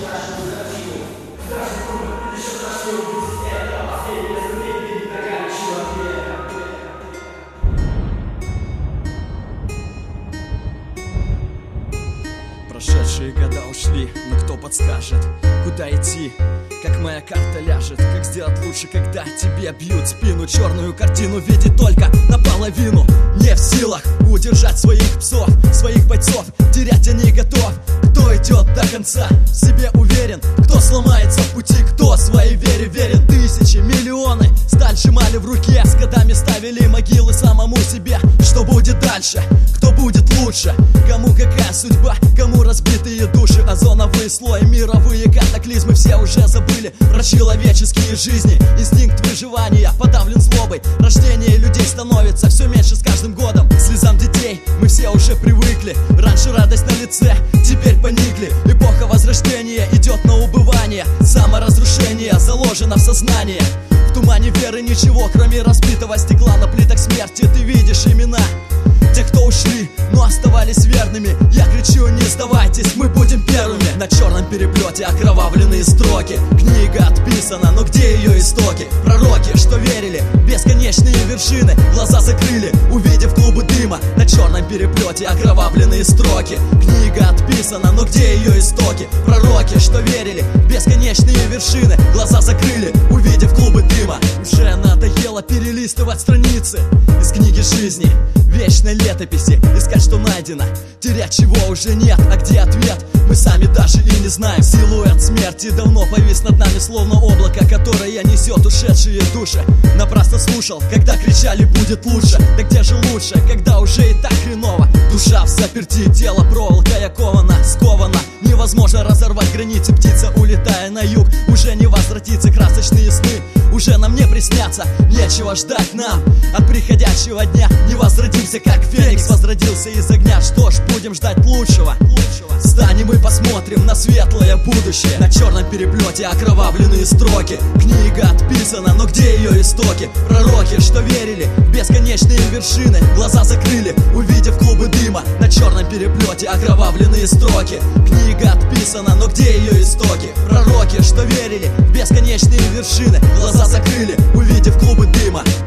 Прошедшие года ушли, но кто подскажет, куда идти, как моя карта ляжет, как сделать лучше, когда тебе бьют спину. Черную картину видеть только наполовину. Не в силах удержать своих псов, своих бойцов, терять я не готов. Кто идет до конца, в себе уверен, кто сломается в пути, кто своей вере верен. Тысячи, миллионы сталь сжимали в руке, с годами ставили могилы самому себе. Что будет дальше? Кто будет лучше? Кому какая судьба? Кому разбитые души? Озоновые слои, мировые катаклизмы все уже забыли про человеческие жизни. Инстинкт выживания подавлен злобой. Рождение людей становится все меньше с каждым годом. К слезам детей мы все уже привыкли. Раньше радость на лице, теперь поникли. Эпоха возрождения идет на убывание. Саморазрушение заложено в сознании. В тумане веры ничего, кроме разбитого стекла. На плитах смерти ты видишь имена тех, кто ушли, но оставались верными. Я кричу: не сдавайтесь, мы будем первыми. На черном переплете окровавленные строки. Книга отписана, но где ее истоки? Пророки, что верили, бесконечные вершины, глаза закрыли, увидев клубы дыма. На черном переплете окровавленные строки. Книга отписана, но где ее истоки? Пророки, что верили, бесконечные вершины, глаза закрыли, увидев клубы дыма. Уже надоело перелистывать страницы из книги жизни, вечной летописи, искать, что найдено, терять, чего уже нет. А где ответ? Мы сами даже и не знаем. Силуэт смерти давно повис над нами, словно облако, которое несет ушедшие души. Напрасно слушал, когда кричали: будет лучше. Да где же лучше, когда уже и так хреново? Душа в заперти, тело проволокой оковано, сковано. Невозможно разорвать границы, птица, улетая на юг, уже не возвратится. Красочные сны уже нам не приснятся. Нечего ждать нам от приходящего дня. Не возродимся, как Феникс возродился из огня. Что ж, будем ждать лучшего. Встанем и посмотрим на светлое будущее. На черном переплете окровавленные строки. Книга отписана, но где ее истоки? Пророки, что верили в бесконечные вершины, глаза закрыли, увидев клубы дыма. На черном переплете окровавленные строки. Книга отписана, но где ее истоки? Пророки, что верили в бесконечные вершины, глаза закрыли, увидев клубы дыма.